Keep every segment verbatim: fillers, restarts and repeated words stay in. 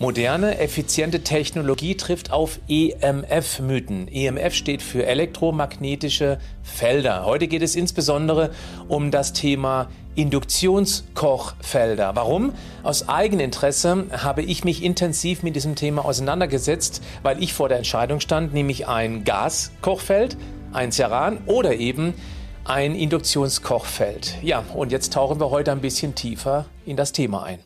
Moderne, effiziente Technologie trifft auf E M F-Mythen. E M F steht für elektromagnetische Felder. Heute geht es insbesondere um das Thema Induktionskochfelder. Warum? Aus Eigeninteresse habe ich mich intensiv mit diesem Thema auseinandergesetzt, weil ich vor der Entscheidung stand, nämlich ein Gaskochfeld, ein Ceran oder eben ein Induktionskochfeld. Ja, und jetzt tauchen wir heute ein bisschen tiefer in das Thema ein.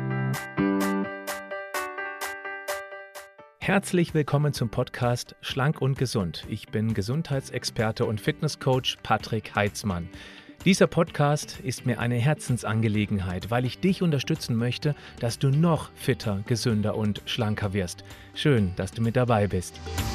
Herzlich willkommen zum Podcast Schlank und Gesund. Ich bin Gesundheitsexperte und Fitnesscoach Patrick Heitzmann. Dieser Podcast ist mir eine Herzensangelegenheit, weil ich dich unterstützen möchte, dass du noch fitter, gesünder und schlanker wirst. Schön, dass du mit dabei bist.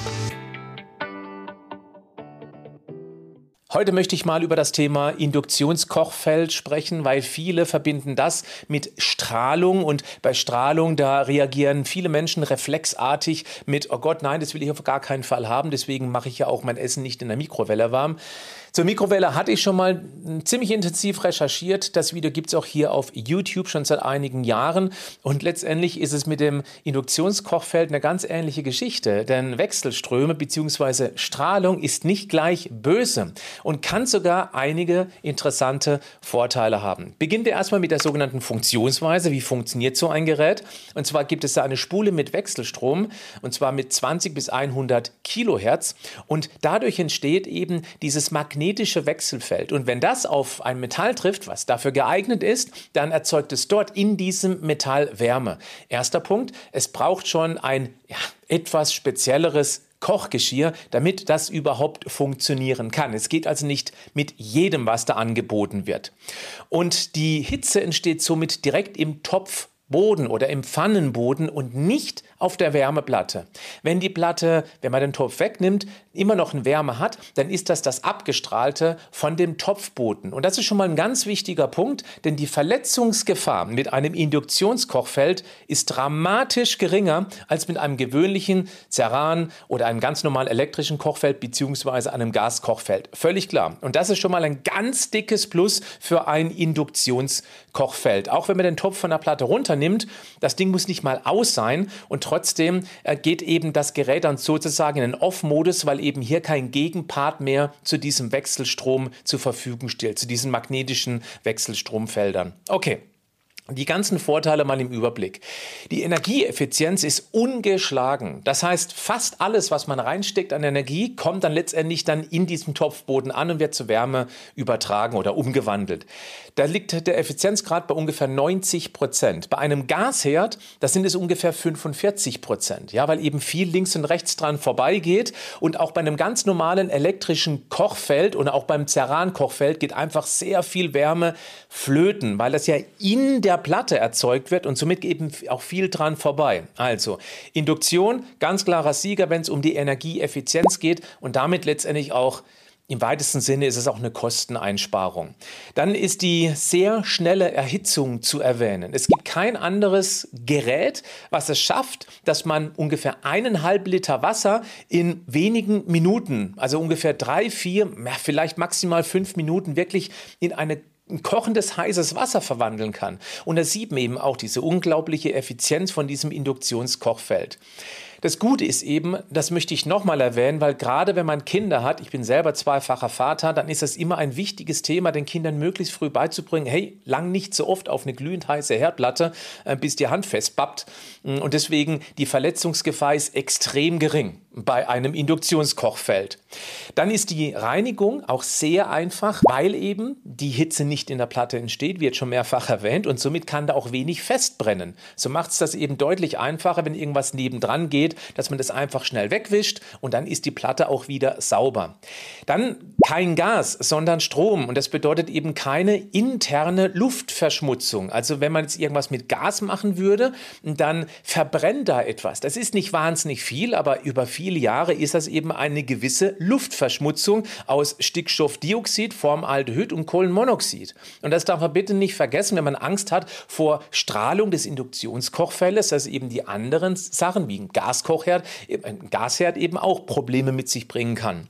Heute möchte ich mal über das Thema Induktionskochfeld sprechen, weil viele verbinden das mit Strahlung und bei Strahlung, da reagieren viele Menschen reflexartig mit, oh Gott, nein, das will ich auf gar keinen Fall haben, deswegen mache ich ja auch mein Essen nicht in der Mikrowelle warm. Zur Mikrowelle hatte ich schon mal ziemlich intensiv recherchiert. Das Video gibt es auch hier auf YouTube schon seit einigen Jahren. Und letztendlich ist es mit dem Induktionskochfeld eine ganz ähnliche Geschichte. Denn Wechselströme bzw. Strahlung ist nicht gleich böse und kann sogar einige interessante Vorteile haben. Beginnen wir erstmal mit der sogenannten Funktionsweise. Wie funktioniert so ein Gerät? Und zwar gibt es da eine Spule mit Wechselstrom und zwar mit zwanzig bis hundert Kilohertz. Und dadurch entsteht eben dieses magnetische magnetische Wechselfeld. Und wenn das auf ein Metall trifft, was dafür geeignet ist, dann erzeugt es dort in diesem Metall Wärme. Erster Punkt, es braucht schon ein ja, etwas spezielleres Kochgeschirr, damit das überhaupt funktionieren kann. Es geht also nicht mit jedem, was da angeboten wird. Und die Hitze entsteht somit direkt im Topfboden oder im Pfannenboden und nicht auf der Wärmeplatte. Wenn die Platte, wenn man den Topf wegnimmt, immer noch eine Wärme hat, dann ist das das Abgestrahlte von dem Topfboden. Und das ist schon mal ein ganz wichtiger Punkt, denn die Verletzungsgefahr mit einem Induktionskochfeld ist dramatisch geringer als mit einem gewöhnlichen Ceran oder einem ganz normalen elektrischen Kochfeld bzw. einem Gaskochfeld. Völlig klar. Und das ist schon mal ein ganz dickes Plus für ein Induktionskochfeld. Auch wenn man den Topf von der Platte runternimmt, das Ding muss nicht mal aus sein und trotzdem geht eben das Gerät dann sozusagen in den Off-Modus, weil eben hier kein Gegenpart mehr zu diesem Wechselstrom zur Verfügung steht, zu diesen magnetischen Wechselstromfeldern. Okay. Die ganzen Vorteile mal im Überblick. Die Energieeffizienz ist ungeschlagen. Das heißt, fast alles, was man reinsteckt an Energie, kommt dann letztendlich dann in diesem Topfboden an und wird zu Wärme übertragen oder umgewandelt. Da liegt der Effizienzgrad bei ungefähr neunzig Prozent. Bei einem Gasherd, da sind es ungefähr fünfundvierzig Prozent, ja, weil eben viel links und rechts dran vorbeigeht. Und auch bei einem ganz normalen elektrischen Kochfeld und auch beim Ceran-Kochfeld geht einfach sehr viel Wärme flöten, weil das ja in der Platte erzeugt wird und somit eben auch viel dran vorbei. Also Induktion, ganz klarer Sieger, wenn es um die Energieeffizienz geht und damit letztendlich auch im weitesten Sinne ist es auch eine Kosteneinsparung. Dann ist die sehr schnelle Erhitzung zu erwähnen. Es gibt kein anderes Gerät, was es schafft, dass man ungefähr eineinhalb Liter Wasser in wenigen Minuten, also ungefähr drei, vier, vielleicht maximal fünf Minuten wirklich in eine ein kochendes, heißes Wasser verwandeln kann. Und da sieht man eben auch diese unglaubliche Effizienz von diesem Induktionskochfeld. Das Gute ist eben, das möchte ich nochmal erwähnen, weil gerade wenn man Kinder hat, ich bin selber zweifacher Vater, dann ist das immer ein wichtiges Thema, den Kindern möglichst früh beizubringen, hey, lang nicht so oft auf eine glühend heiße Herdplatte, bis die Hand festbappt. Und deswegen, die Verletzungsgefahr ist extrem gering bei einem Induktionskochfeld. Dann ist die Reinigung auch sehr einfach, weil eben die Hitze nicht in der Platte entsteht, wird schon mehrfach erwähnt, und somit kann da auch wenig festbrennen. So macht es das eben deutlich einfacher, wenn irgendwas nebendran geht, dass man das einfach schnell wegwischt und dann ist die Platte auch wieder sauber. Dann kein Gas, sondern Strom, und das bedeutet eben keine interne Luftverschmutzung. Also wenn man jetzt irgendwas mit Gas machen würde, dann verbrennt da etwas. Das ist nicht wahnsinnig viel, aber über viele Jahre ist das eben eine gewisse Luftverschmutzung aus Stickstoffdioxid, Formaldehyd und Kohlenmonoxid. Und das darf man bitte nicht vergessen, wenn man Angst hat vor Strahlung des Induktionskochfeldes, dass eben die anderen Sachen wie ein Gaskochherd, ein Gasherd eben auch Probleme mit sich bringen kann.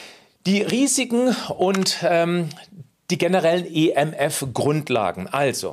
Die Risiken und ähm, die generellen E M F-Grundlagen. Also,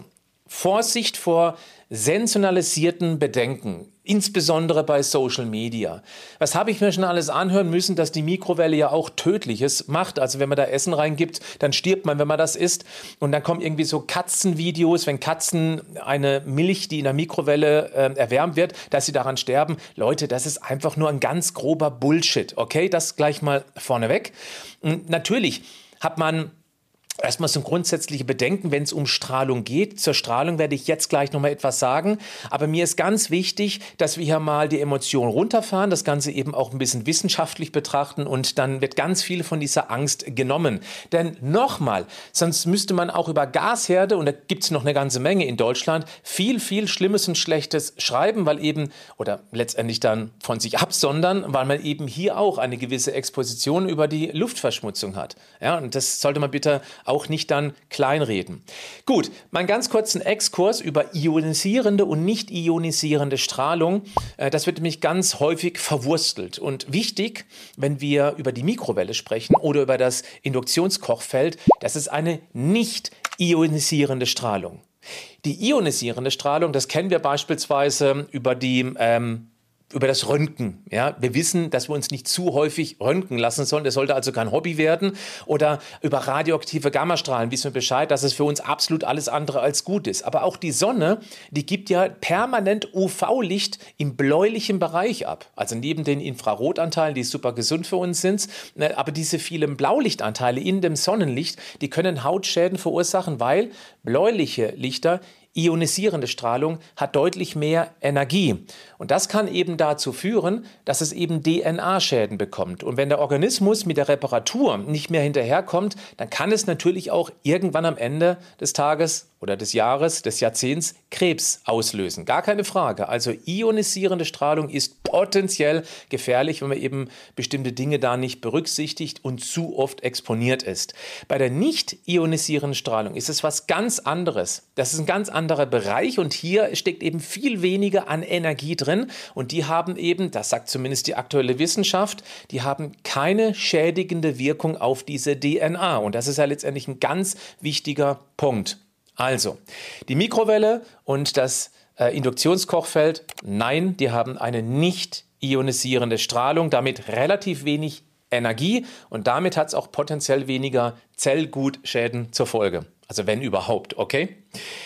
Vorsicht vor sensationalisierten Bedenken, insbesondere bei Social Media. Was habe ich mir schon alles anhören müssen, dass die Mikrowelle ja auch Tödliches macht? Also wenn man da Essen reingibt, dann stirbt man, wenn man das isst. Und dann kommen irgendwie so Katzenvideos, wenn Katzen eine Milch, die in der Mikrowelle äh, erwärmt wird, dass sie daran sterben. Leute, das ist einfach nur ein ganz grober Bullshit. Okay, das gleich mal vorneweg. Und natürlich hat man erstmal so grundsätzliche Bedenken, wenn es um Strahlung geht. Zur Strahlung werde ich jetzt gleich nochmal etwas sagen. Aber mir ist ganz wichtig, dass wir hier mal die Emotionen runterfahren, das Ganze eben auch ein bisschen wissenschaftlich betrachten und dann wird ganz viel von dieser Angst genommen. Denn nochmal, sonst müsste man auch über Gasherde, und da gibt es noch eine ganze Menge in Deutschland, viel, viel Schlimmes und Schlechtes schreiben, weil eben, oder letztendlich dann von sich absondern, weil man eben hier auch eine gewisse Exposition über die Luftverschmutzung hat. Ja, und das sollte man bitte auch nicht dann kleinreden. Gut, mal einen ganz kurzen Exkurs über ionisierende und nicht ionisierende Strahlung. Das wird nämlich ganz häufig verwurstelt. Und wichtig, wenn wir über die Mikrowelle sprechen oder über das Induktionskochfeld, das ist eine nicht ionisierende Strahlung. Die ionisierende Strahlung, das kennen wir beispielsweise über die ähm, über das Röntgen. Ja, wir wissen, dass wir uns nicht zu häufig röntgen lassen sollen. Das sollte also kein Hobby werden. Oder über radioaktive Gammastrahlen wissen wir Bescheid, dass es für uns absolut alles andere als gut ist. Aber auch die Sonne, die gibt ja permanent U V-Licht im bläulichen Bereich ab. Also neben den Infrarotanteilen, die super gesund für uns sind. Aber diese vielen Blaulichtanteile in dem Sonnenlicht, die können Hautschäden verursachen, weil bläuliche Lichter, ionisierende Strahlung, hat deutlich mehr Energie. Und das kann eben dazu führen, dass es eben D N A-Schäden bekommt. Und wenn der Organismus mit der Reparatur nicht mehr hinterherkommt, dann kann es natürlich auch irgendwann am Ende des Tages oder des Jahres, des Jahrzehnts Krebs auslösen. Gar keine Frage. Also ionisierende Strahlung ist potenziell gefährlich, wenn man eben bestimmte Dinge da nicht berücksichtigt und zu oft exponiert ist. Bei der nicht ionisierenden Strahlung ist es was ganz anderes. Das ist ein ganz anderer Bereich und hier steckt eben viel weniger an Energie drin und die haben eben, das sagt zumindest die aktuelle Wissenschaft, die haben keine schädigende Wirkung auf diese D N A und das ist ja letztendlich ein ganz wichtiger Punkt. Also, die Mikrowelle und das äh, Induktionskochfeld, nein, die haben eine nicht ionisierende Strahlung, damit relativ wenig Energie und damit hat es auch potenziell weniger Zellgutschäden zur Folge. Also wenn überhaupt, okay?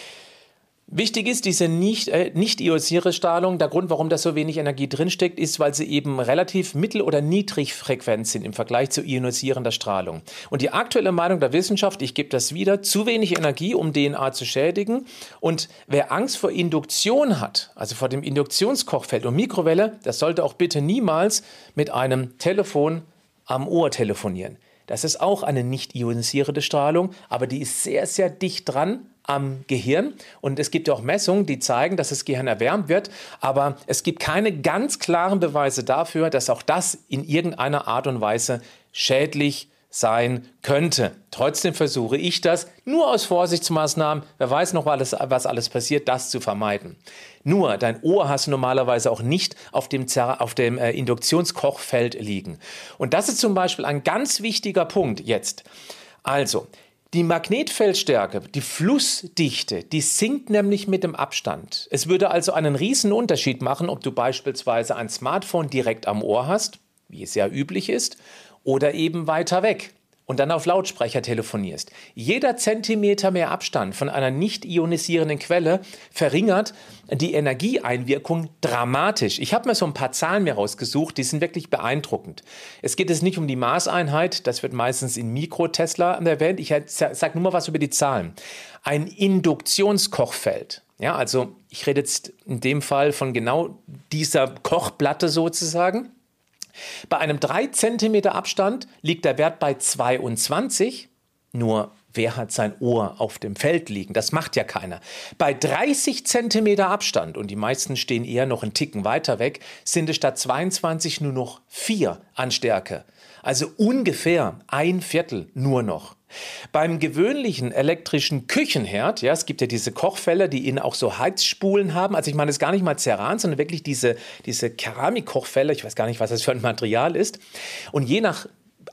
Wichtig ist diese nicht, äh, nicht ionisierende Strahlung. Der Grund, warum da so wenig Energie drinsteckt, ist, weil sie eben relativ mittel- oder niedrigfrequent sind im Vergleich zu ionisierender Strahlung. Und die aktuelle Meinung der Wissenschaft, ich gebe das wieder, zu wenig Energie, um D N A zu schädigen. Und wer Angst vor Induktion hat, also vor dem Induktionskochfeld und Mikrowelle, das sollte auch bitte niemals mit einem Telefon am Ohr telefonieren. Das ist auch eine nicht ionisierende Strahlung, aber die ist sehr, sehr dicht dran am Gehirn. Und es gibt ja auch Messungen, die zeigen, dass das Gehirn erwärmt wird. Aber es gibt keine ganz klaren Beweise dafür, dass auch das in irgendeiner Art und Weise schädlich sein könnte. Trotzdem versuche ich das, nur aus Vorsichtsmaßnahmen, wer weiß noch, was alles, was alles passiert, das zu vermeiden. Nur, dein Ohr hast du normalerweise auch nicht auf dem, auf dem äh, Induktionskochfeld liegen. Und das ist zum Beispiel ein ganz wichtiger Punkt jetzt. Also, die Magnetfeldstärke, die Flussdichte, die sinkt nämlich mit dem Abstand. Es würde also einen riesen Unterschied machen, ob du beispielsweise ein Smartphone direkt am Ohr hast, wie es ja üblich ist, oder eben weiter weg und dann auf Lautsprecher telefonierst. Jeder Zentimeter mehr Abstand von einer nicht ionisierenden Quelle verringert die Energieeinwirkung dramatisch. Ich habe mir so ein paar Zahlen mir rausgesucht, die sind wirklich beeindruckend. Es geht jetzt nicht um die Maßeinheit, das wird meistens in Mikrotesla erwähnt. Ich sage nur mal was über die Zahlen. Ein Induktionskochfeld, ja, also ich rede jetzt in dem Fall von genau dieser Kochplatte sozusagen. Bei einem drei Zentimeter Abstand liegt der Wert bei zweiundzwanzig, nur wer hat sein Ohr auf dem Feld liegen? Das macht ja keiner. Bei dreißig Zentimeter Abstand, und die meisten stehen eher noch einen Ticken weiter weg, sind es statt zweiundzwanzig nur noch vier an Stärke. Also ungefähr ein Viertel nur noch. Beim gewöhnlichen elektrischen Küchenherd, ja, es gibt ja diese Kochfälle, die innen auch so Heizspulen haben. Also ich meine, das ist gar nicht mal Ceran, sondern wirklich diese, diese Keramikkochfälle. Ich weiß gar nicht, was das für ein Material ist. Und je nach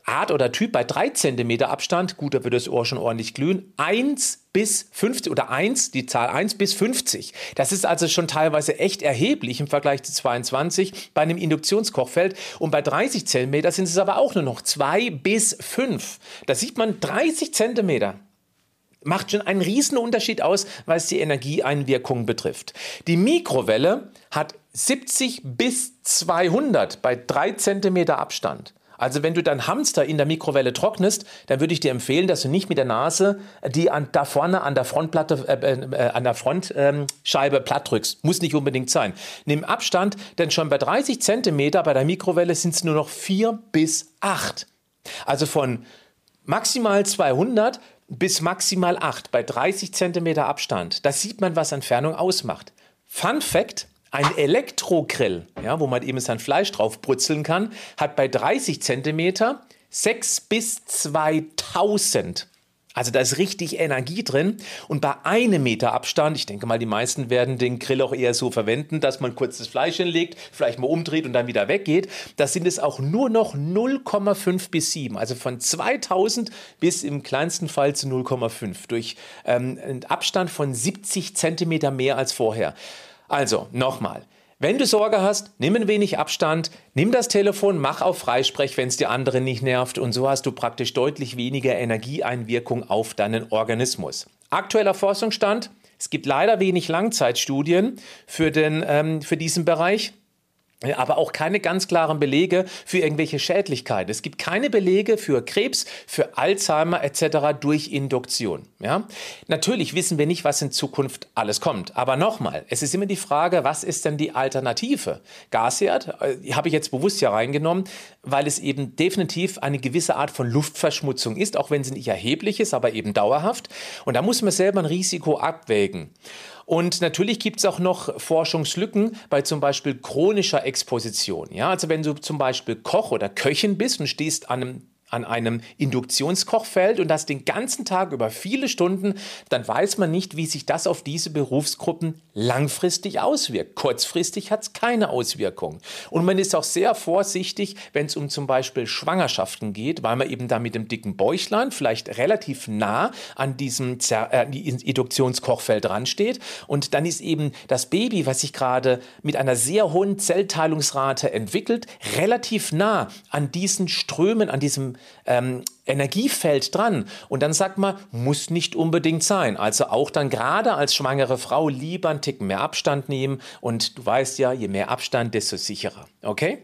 Art oder Typ bei drei Zentimeter Abstand, gut, da wird das Ohr schon ordentlich glühen, eins bis fünfzig oder eins, die Zahl eins bis fünfzig. Das ist also schon teilweise echt erheblich im Vergleich zu zweiundzwanzig bei einem Induktionskochfeld. Und bei dreißig Zentimeter sind es aber auch nur noch zwei bis fünf. Da sieht man dreißig Zentimeter. Macht schon einen riesen Unterschied aus, was die Energieeinwirkung betrifft. Die Mikrowelle hat siebzig bis zweihundert bei drei Zentimeter Abstand. Also wenn du deinen Hamster in der Mikrowelle trocknest, dann würde ich dir empfehlen, dass du nicht mit der Nase die an, da vorne an der Frontplatte, äh, äh, an der Frontscheibe ähm, platt drückst. Muss nicht unbedingt sein. Nimm Abstand, denn schon bei dreißig Zentimeter bei der Mikrowelle sind es nur noch vier bis acht. Also von maximal zweihundert bis maximal acht bei dreißig Zentimeter Abstand. Da sieht man, was Entfernung ausmacht. Fun Fact: Ein Elektrogrill, ja, wo man eben sein Fleisch drauf brutzeln kann, hat bei dreißig Zentimeter sechs bis zweitausend. Also da ist richtig Energie drin. Und bei einem Meter Abstand, ich denke mal, die meisten werden den Grill auch eher so verwenden, dass man kurz das Fleisch hinlegt, vielleicht mal umdreht und dann wieder weggeht. Da sind es auch nur noch null Komma fünf bis sieben. Also von zweitausend bis im kleinsten Fall zu null Komma fünf. Durch ähm, einen Abstand von siebzig Zentimeter mehr als vorher. Also, nochmal. Wenn du Sorge hast, nimm ein wenig Abstand, nimm das Telefon, mach auf Freisprech, wenn es die anderen nicht nervt, und so hast du praktisch deutlich weniger Energieeinwirkung auf deinen Organismus. Aktueller Forschungsstand: Es gibt leider wenig Langzeitstudien für, den, ähm, für diesen Bereich. Aber auch keine ganz klaren Belege für irgendwelche Schädlichkeiten. Es gibt keine Belege für Krebs, für Alzheimer et cetera durch Induktion. Ja? Natürlich wissen wir nicht, was in Zukunft alles kommt. Aber nochmal, es ist immer die Frage, was ist denn die Alternative? Gasherd äh, habe ich jetzt bewusst hier reingenommen, weil es eben definitiv eine gewisse Art von Luftverschmutzung ist, auch wenn sie nicht erheblich ist, aber eben dauerhaft. Und da muss man selber ein Risiko abwägen. Und natürlich gibt es auch noch Forschungslücken bei zum Beispiel chronischer Exposition. Ja, also wenn du zum Beispiel Koch oder Köchin bist und stehst an einem an einem Induktionskochfeld und das den ganzen Tag über viele Stunden, dann weiß man nicht, wie sich das auf diese Berufsgruppen langfristig auswirkt. Kurzfristig hat es keine Auswirkung. Und man ist auch sehr vorsichtig, wenn es um zum Beispiel Schwangerschaften geht, weil man eben da mit dem dicken Bäuchlein vielleicht relativ nah an diesem Zer- äh, Induktionskochfeld dran steht. Und dann ist eben das Baby, was sich gerade mit einer sehr hohen Zellteilungsrate entwickelt, relativ nah an diesen Strömen, an diesem Ähm, Energiefeld dran. Und dann sagt man, muss nicht unbedingt sein. Also auch dann gerade als schwangere Frau lieber einen Ticken mehr Abstand nehmen. Und du weißt ja, je mehr Abstand, desto sicherer. Okay?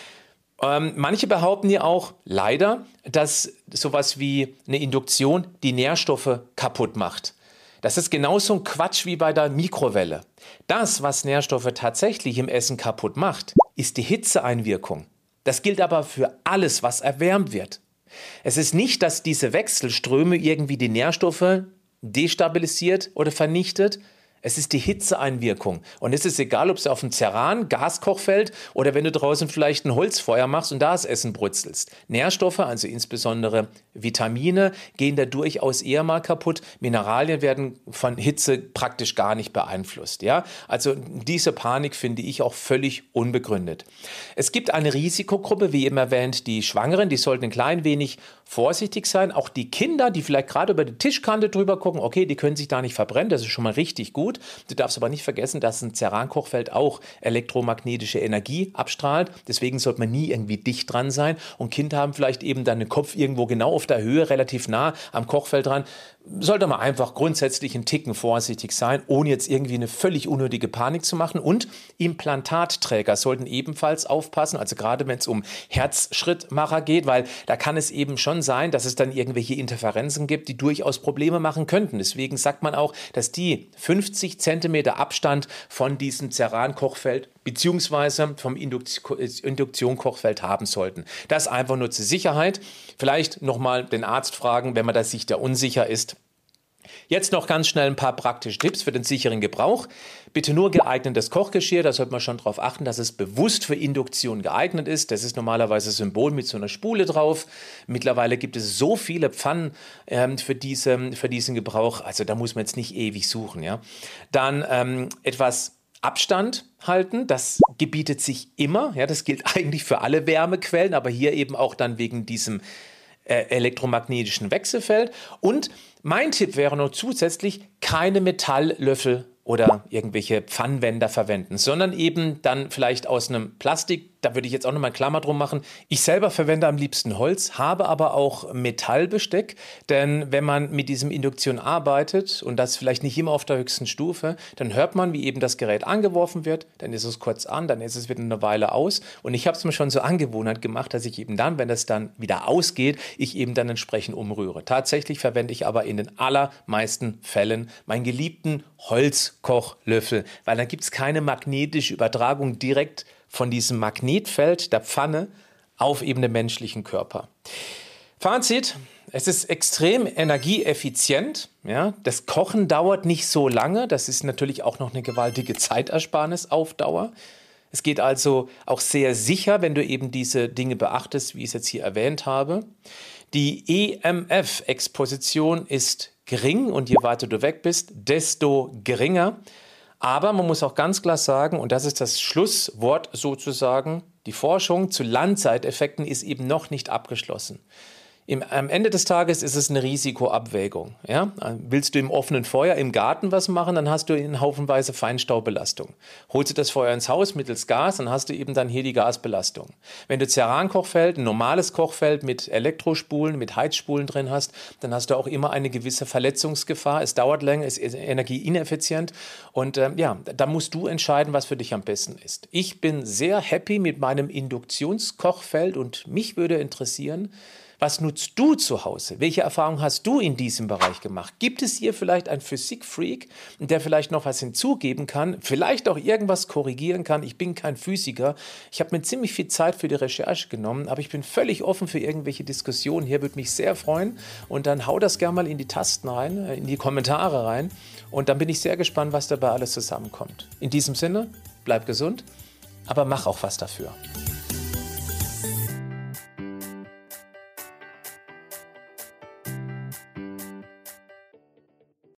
Ähm, manche behaupten ja auch leider, dass sowas wie eine Induktion die Nährstoffe kaputt macht. Das ist genauso ein Quatsch wie bei der Mikrowelle. Das, was Nährstoffe tatsächlich im Essen kaputt macht, ist die Hitzeeinwirkung. Das gilt aber für alles, was erwärmt wird. Es ist nicht, dass diese Wechselströme irgendwie die Nährstoffe destabilisiert oder vernichtet. Es ist die Hitzeeinwirkung. Und es ist egal, ob es auf dem Ceran, Gaskochfeld oder wenn du draußen vielleicht ein Holzfeuer machst und da das Essen brutzelst. Nährstoffe, also insbesondere Vitamine, gehen da durchaus eher mal kaputt. Mineralien werden von Hitze praktisch gar nicht beeinflusst. Ja? Also diese Panik finde ich auch völlig unbegründet. Es gibt eine Risikogruppe, wie eben erwähnt, die Schwangeren, die sollten ein klein wenig vorsichtig sein. Auch die Kinder, die vielleicht gerade über die Tischkante drüber gucken, okay, die können sich da nicht verbrennen, das ist schon mal richtig gut. Du darfst aber nicht vergessen, dass ein Ceran-Kochfeld auch elektromagnetische Energie abstrahlt. Deswegen sollte man nie irgendwie dicht dran sein. Und Kinder haben vielleicht eben dann den Kopf irgendwo genau auf der Höhe, relativ nah am Kochfeld dran. Sollte man einfach grundsätzlich einen Ticken vorsichtig sein, ohne jetzt irgendwie eine völlig unnötige Panik zu machen. Und Implantatträger sollten ebenfalls aufpassen, also gerade wenn es um Herzschrittmacher geht, weil da kann es eben schon sein, dass es dann irgendwelche Interferenzen gibt, die durchaus Probleme machen könnten. Deswegen sagt man auch, dass die fünfzig Zentimeter Abstand von diesem Ceran-Kochfeld beziehungsweise vom Induktion-Kochfeld haben sollten. Das einfach nur zur Sicherheit. Vielleicht nochmal den Arzt fragen, wenn man da sich da unsicher ist. Jetzt noch ganz schnell ein paar praktische Tipps für den sicheren Gebrauch. Bitte nur geeignetes Kochgeschirr, da sollte man schon darauf achten, dass es bewusst für Induktion geeignet ist. Das ist normalerweise Symbol mit so einer Spule drauf. Mittlerweile gibt es so viele Pfannen ähm, für, diese, für diesen Gebrauch, also da muss man jetzt nicht ewig suchen. Ja? Dann ähm, etwas Abstand halten, das gebietet sich immer. Ja, das gilt eigentlich für alle Wärmequellen, aber hier eben auch dann wegen diesem äh, elektromagnetischen Wechselfeld. Und mein Tipp wäre noch zusätzlich, keine Metalllöffel oder irgendwelche Pfannenwender verwenden, sondern eben dann vielleicht aus einem Plastik. Da würde ich jetzt auch nochmal eine Klammer drum machen. Ich selber verwende am liebsten Holz, habe aber auch Metallbesteck, denn wenn man mit diesem Induktion arbeitet und das vielleicht nicht immer auf der höchsten Stufe, dann hört man, wie eben das Gerät angeworfen wird, dann ist es kurz an, dann ist es wieder eine Weile aus und ich habe es mir schon zur Angewohnheit gemacht, dass ich eben dann, wenn es dann wieder ausgeht, ich eben dann entsprechend umrühre. Tatsächlich verwende ich aber in den allermeisten Fällen meinen geliebten Holzkochlöffel, weil dann gibt es keine magnetische Übertragung direkt von diesem Magnetfeld der Pfanne auf eben den menschlichen Körper. Fazit, es ist extrem energieeffizient. Ja? Das Kochen dauert nicht so lange. Das ist natürlich auch noch eine gewaltige Zeitersparnis auf Dauer. Es geht also auch sehr sicher, wenn du eben diese Dinge beachtest, wie ich es jetzt hier erwähnt habe. Die E M F-Exposition ist gering und je weiter du weg bist, desto geringer. Aber man muss auch ganz klar sagen, und das ist das Schlusswort sozusagen, die Forschung zu Langzeiteffekten ist eben noch nicht abgeschlossen. Im, am Ende des Tages ist es eine Risikoabwägung. Ja? Willst du im offenen Feuer im Garten was machen, dann hast du einen Haufenweise Feinstaubbelastung. Holst du das Feuer ins Haus mittels Gas, dann hast du eben dann hier die Gasbelastung. Wenn du Ceran-Kochfeld, ein normales Kochfeld mit Elektrospulen, mit Heizspulen drin hast, dann hast du auch immer eine gewisse Verletzungsgefahr. Es dauert länger, es ist energieineffizient und ähm, ja, da musst du entscheiden, was für dich am besten ist. Ich bin sehr happy mit meinem Induktionskochfeld und mich würde interessieren, was nutzt du zu Hause? Welche Erfahrungen hast du in diesem Bereich gemacht? Gibt es hier vielleicht einen Physikfreak, der vielleicht noch was hinzugeben kann, vielleicht auch irgendwas korrigieren kann? Ich bin kein Physiker. Ich habe mir ziemlich viel Zeit für die Recherche genommen, aber ich bin völlig offen für irgendwelche Diskussionen. Hier würde mich sehr freuen. Und dann hau das gerne mal in die Tasten rein, in die Kommentare rein. Und dann bin ich sehr gespannt, was dabei alles zusammenkommt. In diesem Sinne, bleib gesund, aber mach auch was dafür.